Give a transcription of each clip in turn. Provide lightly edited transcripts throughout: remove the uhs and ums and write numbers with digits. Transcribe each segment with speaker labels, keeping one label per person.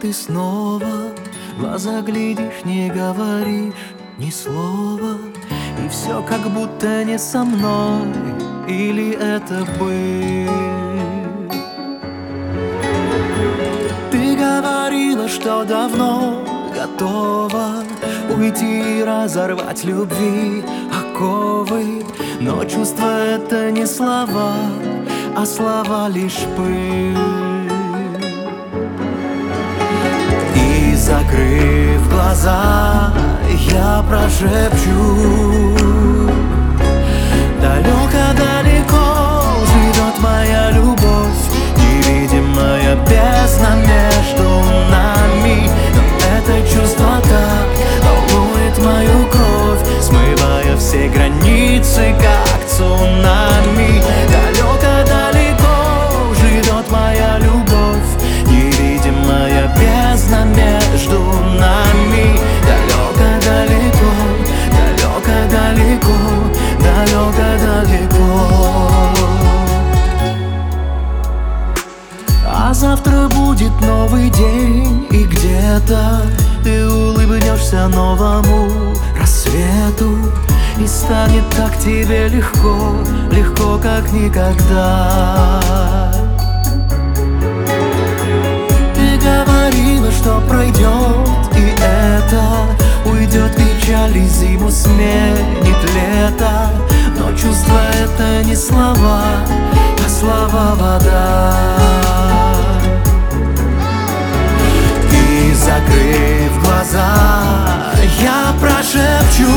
Speaker 1: ты снова в глаза глядишь, не говоришь ни слова, и все как будто не со мной, или это быль? Ты говорила, что давно готова уйти и разорвать любви оковы, но чувство — это не слова, а слова лишь пыль. И закрыв глаза, я прошепчу: далеко-далеко живет моя любовь, невидимая бездна между нами. Но это чувство так волнует мою кровь, смывая все границы, как цунами. Далеко-далеко живет моя любовь, невидимая бездна между нами. Далеко-далеко, далеко-далеко, далеко-далеко. А завтра будет новый день, и где-то ты улыбнешься новому рассвету, и станет так тебе легко, легко как никогда. Ты говорила, что пройдет, и это уйдет печаль, и зиму сменит лето. Но чувство — это не слова, а слова вода. И закрыв глаза, я прошепчу: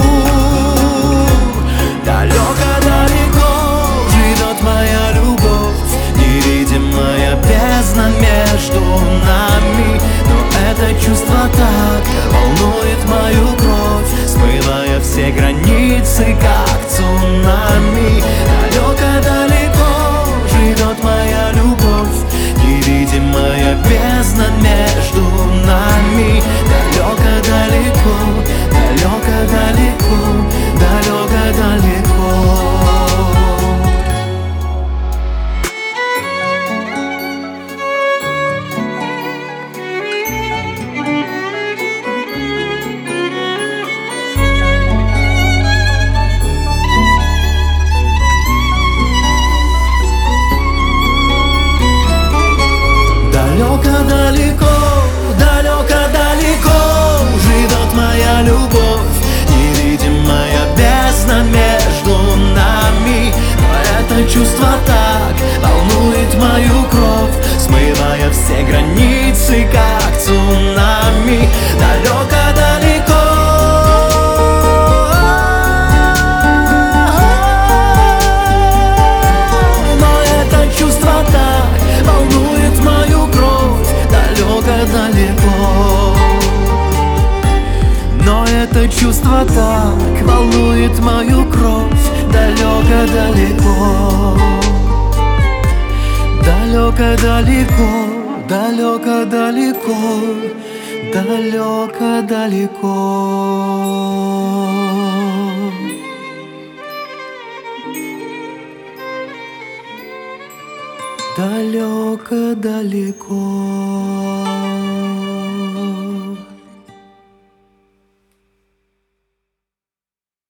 Speaker 1: далеко-далеко живет моя любовь, невидимая бездна между нами. Но это чувство так волнует мою кровь, смывая все границы, как цунами. Далеко-далеко живет моя любовь, невидимая бездна между нами. Далеко-далеко, далеко-далеко, далеко-далеко. Далеко-далеко, далеко-далеко живет моя любовь, невидимая бездна между нами. Но это чувство так волнует мою кровь, смывая все границы, как цунами. Далеко-далеко, но это чувство так волнует мою кровь. Далеко-далеко, но это чувство так волнует мою кровь. Далеко-далеко, далеко-далеко, далеко-далеко, далеко-далеко. Далеко-далеко.